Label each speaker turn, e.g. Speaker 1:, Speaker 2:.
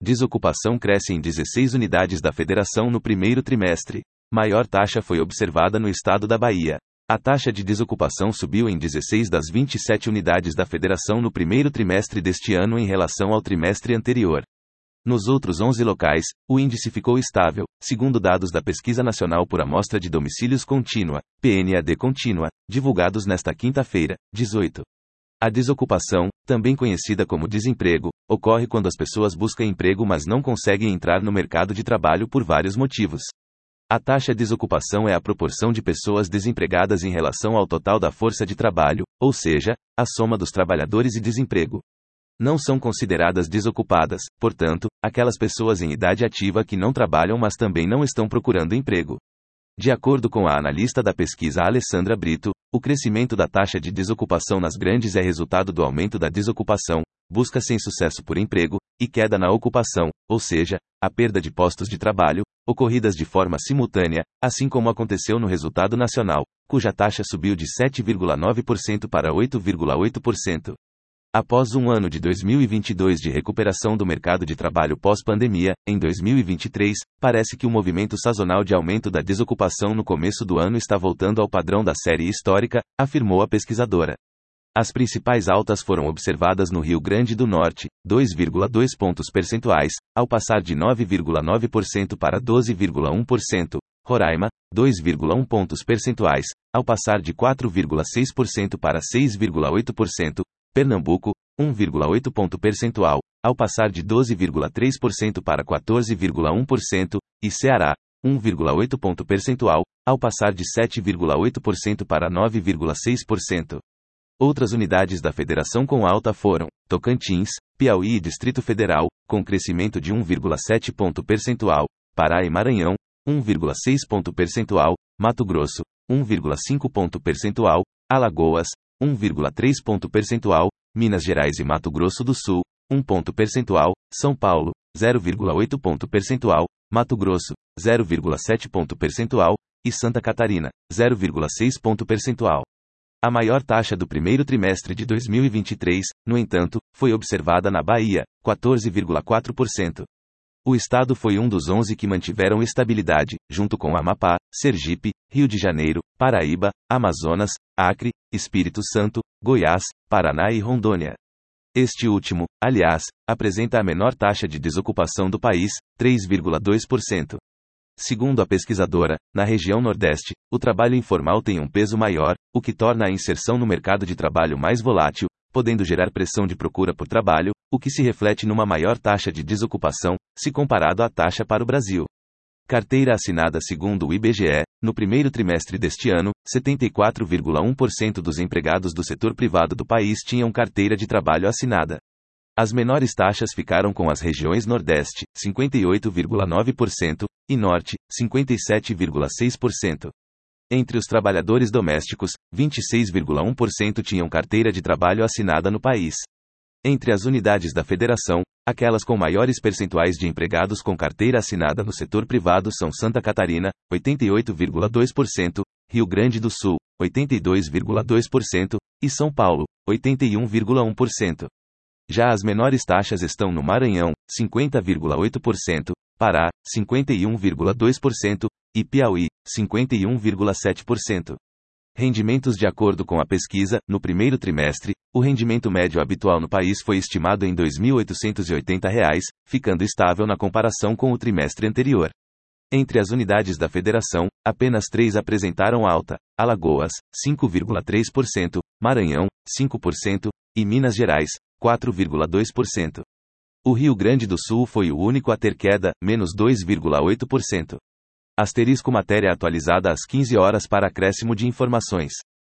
Speaker 1: Desocupação cresce em 16 unidades da federação no primeiro trimestre. Maior taxa foi observada no estado da Bahia. A taxa de desocupação subiu em 16 das 27 unidades da federação no primeiro trimestre deste ano em relação ao trimestre anterior. Nos outros 11 locais, o índice ficou estável, segundo dados da Pesquisa Nacional por Amostra de Domicílios Contínua, PNAD Contínua, divulgados nesta quinta-feira, 18. A desocupação, também conhecida como desemprego, ocorre quando as pessoas buscam emprego mas não conseguem entrar no mercado de trabalho por vários motivos. A taxa de desocupação é a proporção de pessoas desempregadas em relação ao total da força de trabalho, ou seja, a soma dos trabalhadores e desemprego. Não são consideradas desocupadas, portanto, aquelas pessoas em idade ativa que não trabalham mas também não estão procurando emprego. De acordo com a analista da pesquisa Alessandra Brito, o crescimento da taxa de desocupação nas grandes é resultado do aumento da desocupação, busca sem sucesso por emprego, e queda na ocupação, ou seja, a perda de postos de trabalho, ocorridas de forma simultânea, assim como aconteceu no resultado nacional, cuja taxa subiu de 7,9% para 8,8%. Após um ano de 2022 de recuperação do mercado de trabalho pós-pandemia, em 2023, parece que o movimento sazonal de aumento da desocupação no começo do ano está voltando ao padrão da série histórica, afirmou a pesquisadora. As principais altas foram observadas no Rio Grande do Norte, 2,2 pontos percentuais, ao passar de 9,9% para 12,1%, Roraima, 2,1 pontos percentuais, ao passar de 4,6% para 6,8%, Pernambuco, 1,8 ponto percentual, ao passar de 12,3% para 14,1%, e Ceará, 1,8 ponto percentual, ao passar de 7,8% para 9,6%. Outras unidades da federação com alta foram Tocantins, Piauí e Distrito Federal, com crescimento de 1,7 ponto percentual, Pará e Maranhão, 1,6 ponto percentual, Mato Grosso, 1,5 ponto percentual, Alagoas, 1,3 ponto percentual, Minas Gerais e Mato Grosso do Sul, 1 ponto percentual, São Paulo, 0,8 ponto percentual, Mato Grosso, 0,7 ponto percentual, e Santa Catarina, 0,6 ponto percentual. A maior taxa do primeiro trimestre de 2023, no entanto, foi observada na Bahia, 14,4%. O estado foi um dos 11 que mantiveram estabilidade, junto com Amapá, Sergipe, Rio de Janeiro, Paraíba, Amazonas, Acre, Espírito Santo, Goiás, Paraná e Rondônia. Este último, aliás, apresenta a menor taxa de desocupação do país, 3,2%. Segundo a pesquisadora, na região Nordeste, o trabalho informal tem um peso maior, o que torna a inserção no mercado de trabalho mais volátil, podendo gerar pressão de procura por trabalho, o que se reflete numa maior taxa de desocupação, se comparado à taxa para o Brasil. Carteira assinada. Segundo o IBGE, no primeiro trimestre deste ano, 74,1% dos empregados do setor privado do país tinham carteira de trabalho assinada. As menores taxas ficaram com as regiões Nordeste, 58,9%, e Norte, 57,6%. Entre os trabalhadores domésticos, 26,1% tinham carteira de trabalho assinada no país. Entre as unidades da federação, aquelas com maiores percentuais de empregados com carteira assinada no setor privado são Santa Catarina, 88,2%, Rio Grande do Sul, 82,2%, e São Paulo, 81,1%. Já as menores taxas estão no Maranhão, 50,8%, Pará, 51,2%, e Piauí, 51,7%. Rendimentos. De acordo com a pesquisa, no primeiro trimestre, o rendimento médio habitual no país foi estimado em R$ 2.880, ficando estável na comparação com o trimestre anterior. Entre as unidades da federação, apenas 3 apresentaram alta: Alagoas, 5,3%, Maranhão, 5%, e Minas Gerais, 4,2%. O Rio Grande do Sul foi o único a ter queda, menos 2,8%. Asterisco. Matéria atualizada às 15 horas para acréscimo de informações.